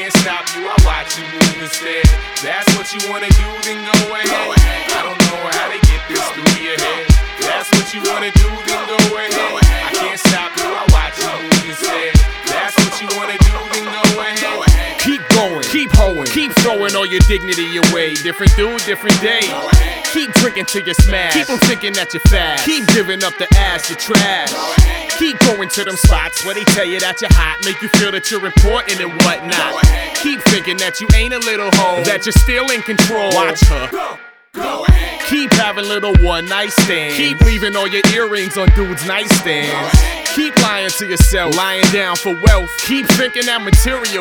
can't stop you, I watch you move instead. That's what you wanna do, then go ahead. I don't know how to get this through your head. That's what you wanna do, then go ahead. I can't stop you, I watch you move instead. That's what you wanna do, then go ahead. Keep going, keep hoeing, keep throwing all your dignity away. Different dude, different day. Keep drinking till you smash. Keep on thinking that you're fast. Keep giving up the ass, you're trash. Keep going to them spots where they tell you that you're hot, make you feel that you're important and whatnot. Keep thinking that you ain't a little hoe, that you're still in control. Watch her. Keep having little one night stands. Keep leaving all your earrings on dudes' nightstands. Keep lying to yourself, lying down for wealth. Keep thinking that material